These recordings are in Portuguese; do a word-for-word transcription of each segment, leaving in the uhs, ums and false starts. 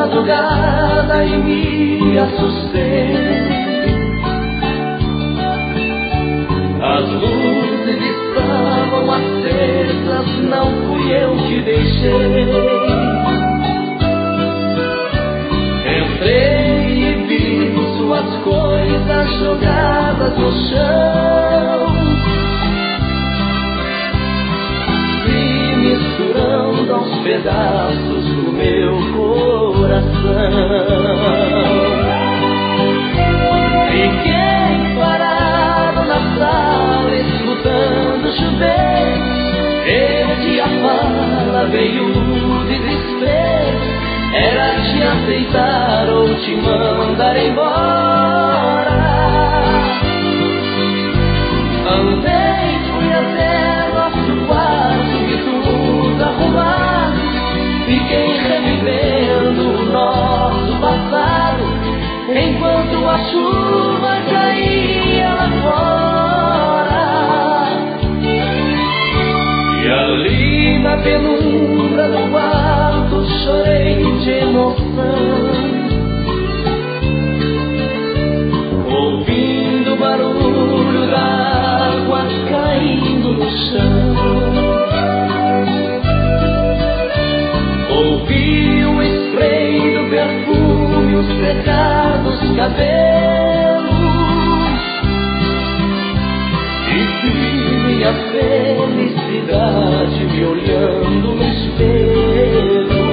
madrugada e me assustei. As luzes estavam acesas, não fui eu que deixei. Entrei e vi suas coisas jogadas no chão, vi misturando aos pedaços do meu coração. Fiquei parado na sala escutando chover, perdi a fala, veio o desespero. Era te aceitar ou te mandar embora. Andei, fui até nosso quarto, vi tudo arrumado. Fiquei revivendo o nosso passado, enquanto a chuva caía lá fora. E ali na penumbra do quarto chorei de emoção, ouvindo o barulho da água caindo no chão. Ouvi o spray do perfume, os secados cabelos, e vi minha felicidade me olhando no espelho.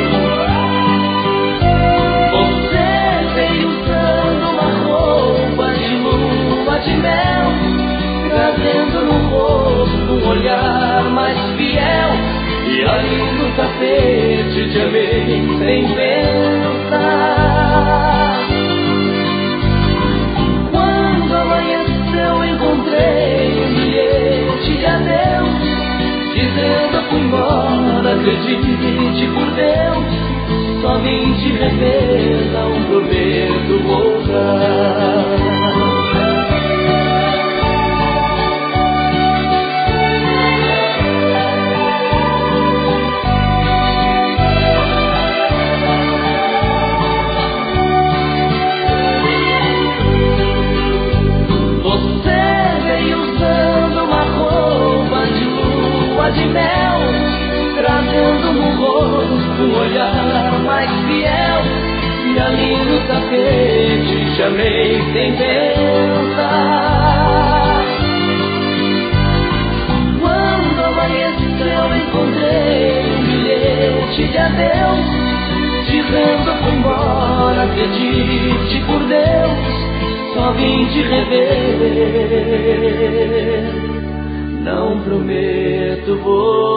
Você veio usando uma roupa de lua de mel, trazendo no rosto um olhar mais fiel. E ali no tapete te amei sem pensar. Quando amanheceu encontrei um bilhete de adeus, dizendo eu fui embora, acredite por Deus, só vim te rever, não prometo voltar. De mel, trazendo no rosto um olhar mais fiel. E ali no tapete te amei sem pensar. Quando amanheceu encontrei um bilhete de adeus, dizendo eu fui embora, acredite por Deus, só vim te rever, não prometo voltar.